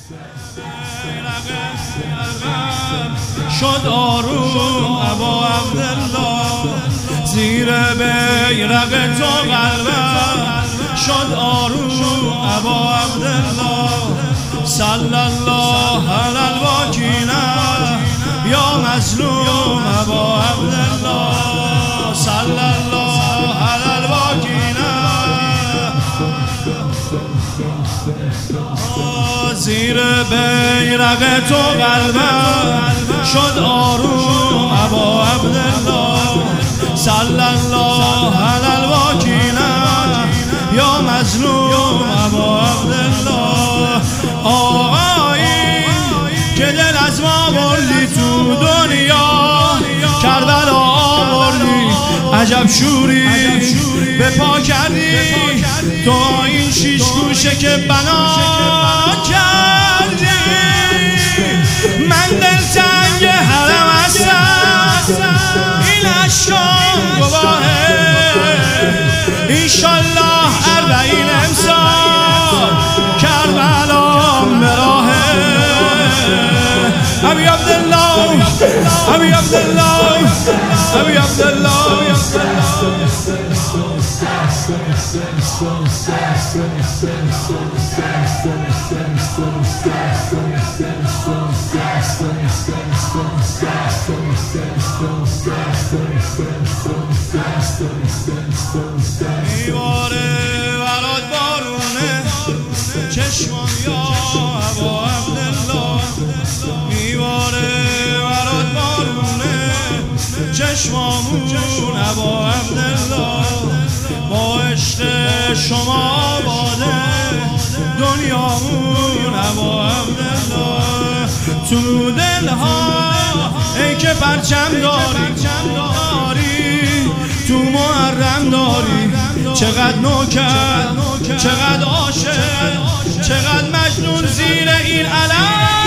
شد آروم ابا عبدالله، زیر بیرق تو قلبم شد آروم ابا عبدالله. صلی الله علی الواکینه یا مظلوم ابا عبدالله، صلی الله علی الواکینه. زیر بیرق تو قلبم شد آروم ابا عبدالله، صلی الله علی الواکینه یا مظلوم ابا عبدالله. آقایی که دل از ما بردی تو دنیا، کربلا آوردی عجب شوری به پا کردی تو این شیش گوشه که بنا کردی. من دلتنگ حرم هستم، این عشقام گواهه، انشالله 40 امسال کربلام به راهه. ابی عبدالله، ابی عبدالله، ابی عبدالله. میواره برات بارونه چشمام یا ابا عبدالله، میواره برات بارونه چشمامون ابا عبدالله. با عشق شما آباده دنیامون ابا عبدالله. تو دلها ای که پرچم داری، تو محرم داری، چقدر نوکر، چقدر عاشق، چقدر مجنون زیر این علم.